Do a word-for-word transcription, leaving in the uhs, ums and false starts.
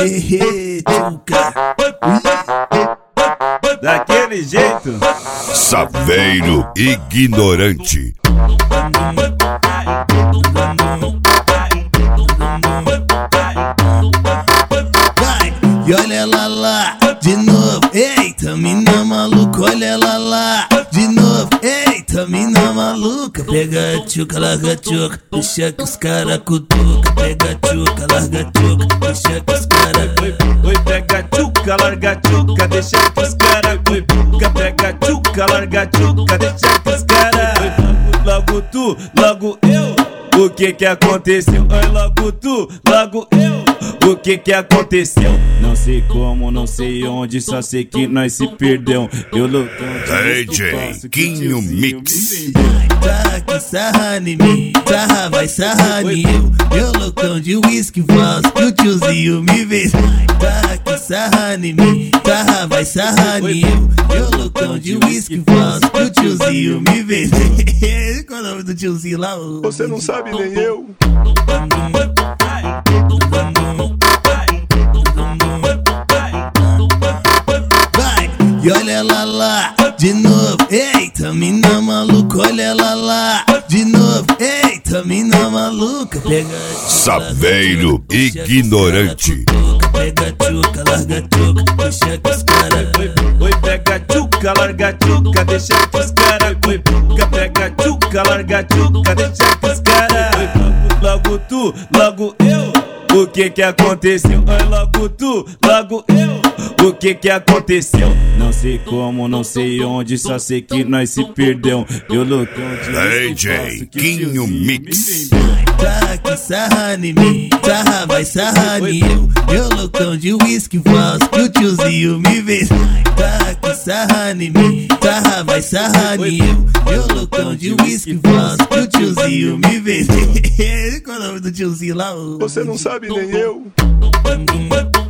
Hehe, tchuca. Daquele jeito. Saveiro ignorante. Vai, e olha ela lá, de novo. Eita, mina maluca, olha ela lá, de novo. Eita, mina maluca. Pega a tchuca, larga a tchuca, deixa que os cara cutuca. Pega a tchuca, larga a tchuca, deixa que os cara. Oi, pega a tchuca, larga a tchuca, deixa que os cara cutuca. Pega a tchuca, larga a tchuca, deixa que os cara. Logo tu, logo eu. O que que aconteceu? Oi, logo tu, logo eu. O que que aconteceu? Não sei como, não sei onde, só sei que nós se perdeu. Eu loucão D J Quinho Mix. Tá que sarra em mim, sarra vai sarrar em eu. Eu loucão de whisky falso, que o tiozinho me vê. Tá que sarra em mim, sarra vai sarrar em eu. Eu loucão de whisky falso, que o tiozinho me vê. Qual é o nome do tiozinho lá? Você não sabe nem eu. Vai, e olha ela lá, de novo. Eita, mina maluca, olha ela lá, de novo. Eita, mina maluca. Pega a tchuca, Saveiro ignorante. pega a tchuca, larga a tchuca, deixa que os cara. Oi, pega a tchuca, larga a tchuca, deixa que os cara cutuca. Pega a tchuca, larga a tchuca, deixa que os cara. Logo tu, logo eu. O que que aconteceu? Oi, logo tu, logo eu. O que que aconteceu? Não sei como, não sei onde, só sei que nós se perdeu. Eu loucão de D J Quinho Mix. Tá que sarra em mim, sarra vai sarrar em eu. Eu loucão de whisky falso, que o tiozinho me vê. Tá que sarra em mim, sarra vai sarrar em eu. Eu loucão de whisky falso, que o tiozinho me vê. Qual é o nome do tiozinho lá? Você não sabe nem eu.